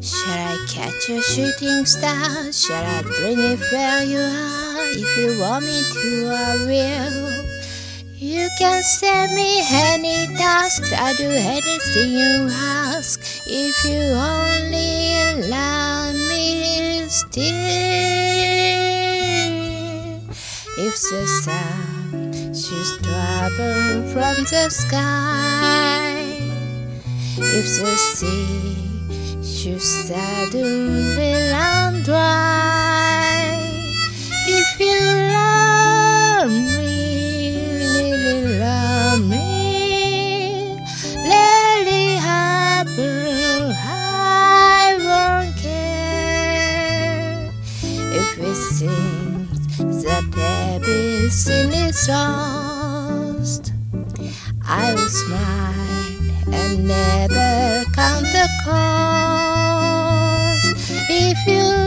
Shall I catch a shooting star? Shall I bring it where you are? If you want me to, I will. You can send me any tasks, I'll do anything you ask. If you only allow me still. If the sun should trouble from the sky, if the sea should suddenly run dry, if you love me, really love me, let it happen, I won't care. If it seems that everything is lost, I will smile and never count the cost. If you